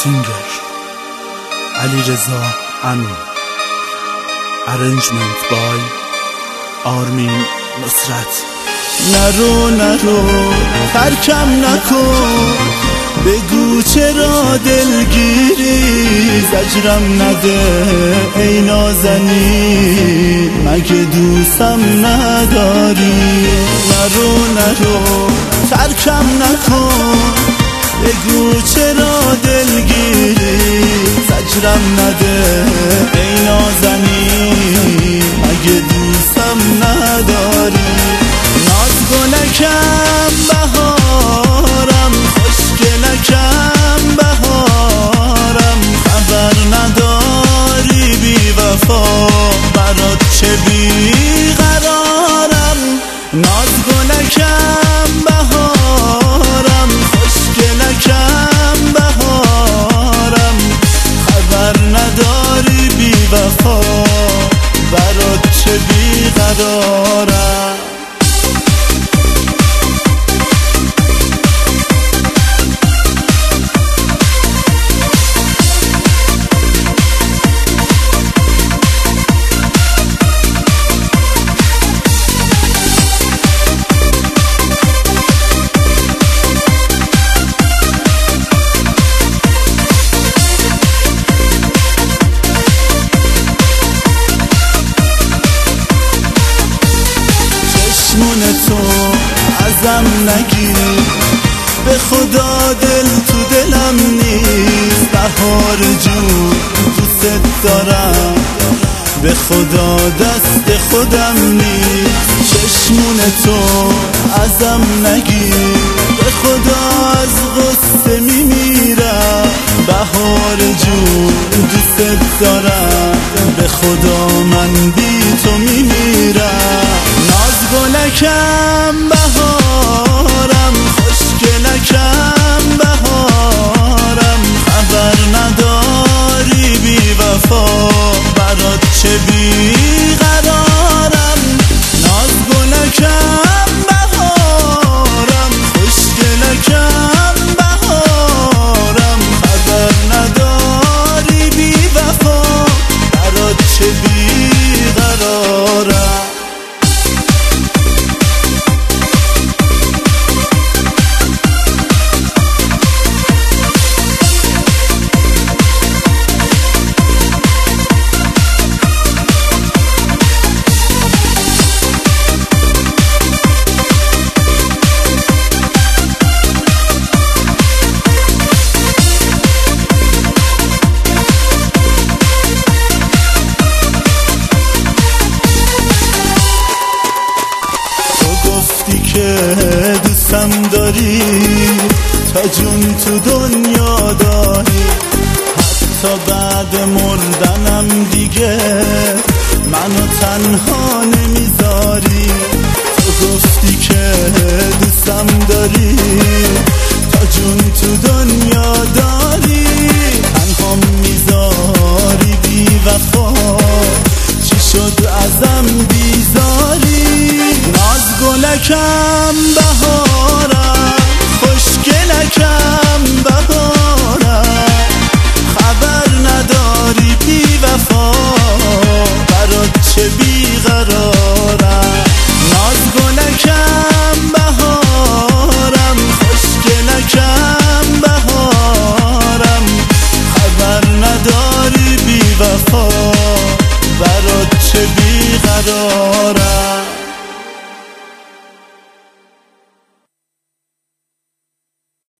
سینگر علیرضا امین. Arrangement by آرمین نصرت. نرو نرو ترکم نکن، بگو چرا دلگیری، زجرم نده ای نازنین، مگه دوستم نداری. نرو نرو ترکم نکن، بگو چرا دلگیری، زجرم نده ای نازنین، مگه دوستم نداری. ناز گلکم بهارم، خوشگلکم بهارم، خبر نداری بی وفا، برات چه بی قرارم. ناز گلکم بهارم، خوشگلکم بهارم، خبر نداری بی وفا، برات چه بی قرارم. چشمون تو ازم نگیر، به خدا دل تو دلم نیست. بهار جون دوست دارم، به خدا دست خودم نیست. چشمون تو ازم نگیر، به خدا از غصه میمیرم. بهار جون دوست دارم، به خدا من بی تو میمیرم. ناز گلکم بهارم، خوشگلکم بهارم، خبر نداری بی وفا، برات چه بی قرارم. ناز گلکم بهارم، خوشگلکم بهارم، خبر نداری بی وفا، برات چه بی قرارم. که دوستم داری، تا جون تو دنیا داری، حتی بعد مردنم دیگه منو تنها نمیذاری. تو گفتی که